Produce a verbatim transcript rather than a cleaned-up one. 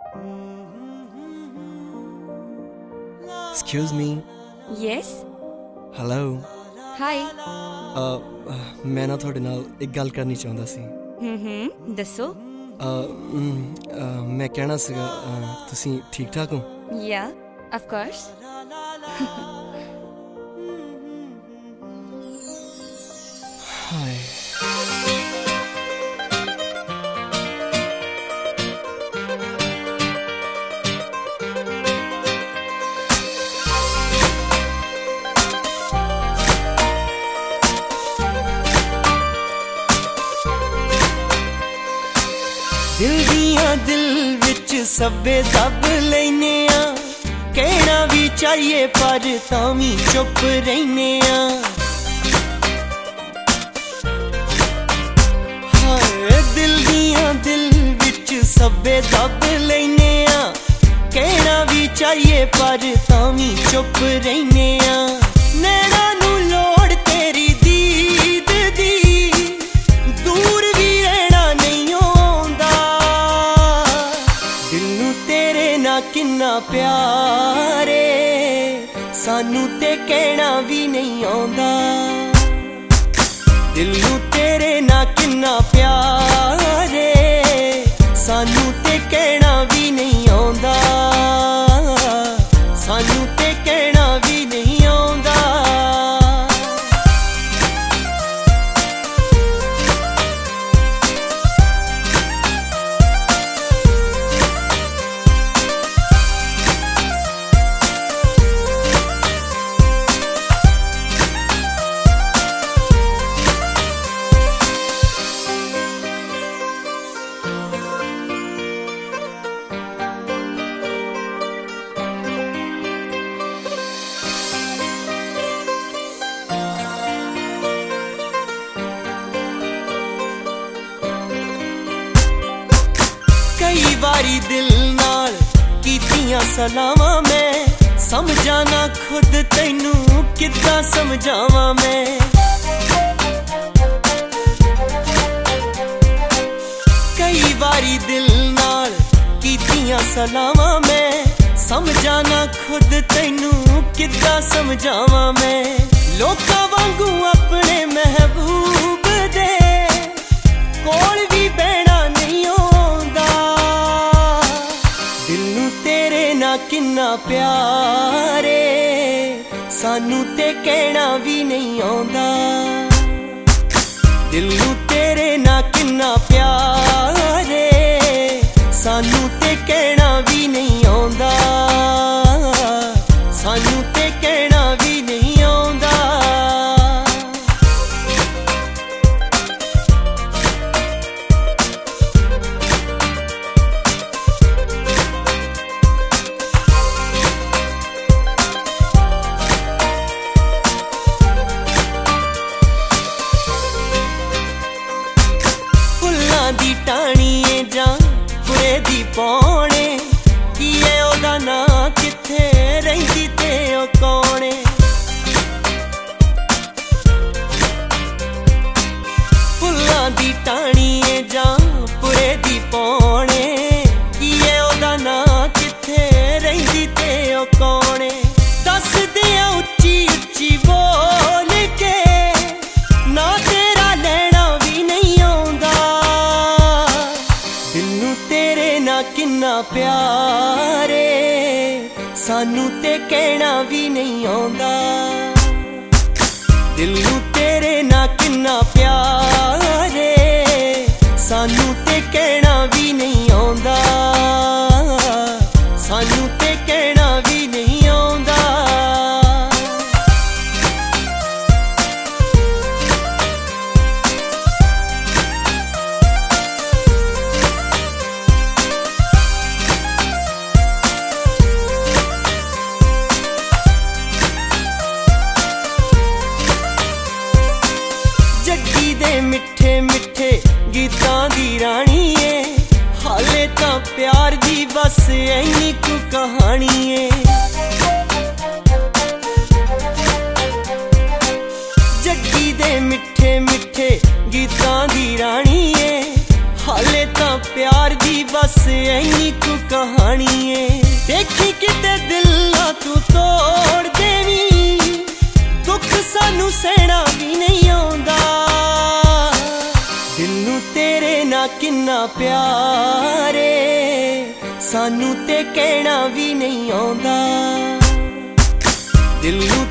Excuse me. Yes. Hello. Hi. uh, मैं ना ਤੁਹਾਡੇ ਨਾਲ ਇੱਕ ਗੱਲ ਕਰਨੀ ਚਾਹੁੰਦਾ ਸੀ। ਹੂੰ ਹੂੰ ਦੱਸੋ। ਮੈਂ ਕਹਿਣਾ ਸੀਗਾ ਤੁਸੀਂ ਠੀਕ ਠਾਕ ਹੋ? Yeah, of course. ਹਾਏ दिल दियां दिल विच सब्बे दब लैने आ, कहना भी चाहिए पर तां भी चुप रहने आ। हाय दिल दियां दिल विच सब्बे दब लैने आ, कहना भी चाहिए पर तां भी चुप रहने आ। नैना नू लोड़ तेरी दीद दी, दूर भी रहना नहीं आउंदा। दिल नू तेरे ना किन्ना प्यारे, सानू ते कहना भी नहीं आउंदा। दिल नू तेरे ना किन्ना प्यारे, सानू ते कहना भी नहीं आउंदा। सानू ते कहना भी नहीं आउंदा। कई बारी दिल नाल कीतियां सलावां मैं, समझा ना खुद तैनू किद्दां समझावां मैं। कई बारी दिल नाल कीतियां सलावां मैं, समझा ना खुद तैनू किद्दां समझावां मैं। लोकां वांगू अपने महबूब दे कोल भी बहना नहीं आउंदा। दिल नू तेरे ना किन्ना प्यारे, सानू ते कहना भी नहीं आउंदा। दिल नू तेरे ना किन्ना प्यारे, सानू ते कहना भी नहीं आउंदा। सानू ते कहना भी नहीं आउंदा। दी टाणीए जां पुरे दी पौने, की है ओदा नां किथे रहिंदी ते ओ कौने। फुल्लां दी टाणीए जां पुरे दी पौने, की है ओदा नां किथे रहिंदी ते ओ कौने। दस दियां उच्ची उच्ची बोल के ना तेरा लेना भी नहीं आउंदा। दिल नू तेरे ना किन्ना प्यारे, सानू ते कहना भी नहीं आउंदा। दिल नू तेरे ना किन्ना प्यारे, सानू ते कहना भी नहीं आउंदा। सानू ते कहना भी नहीं आउंदा। जग्गी दे मिठे मिठे गीतां दी रानी है, हाले तां प्यार दी बस इन्नी कु कहानी है। जग्गी दे मिठे मिठे गीतां दी रानी है, हाले तां प्यार दी दस ऐनी कु कहानी है, देखी किते दिल ना तू तोड़ देवी, दुख सानू सहना भी नहीं आउंदा। दिल नू तेरे ना किन्ना प्यारे, सानू ते कहना भी नहीं आउंदा। दिल नू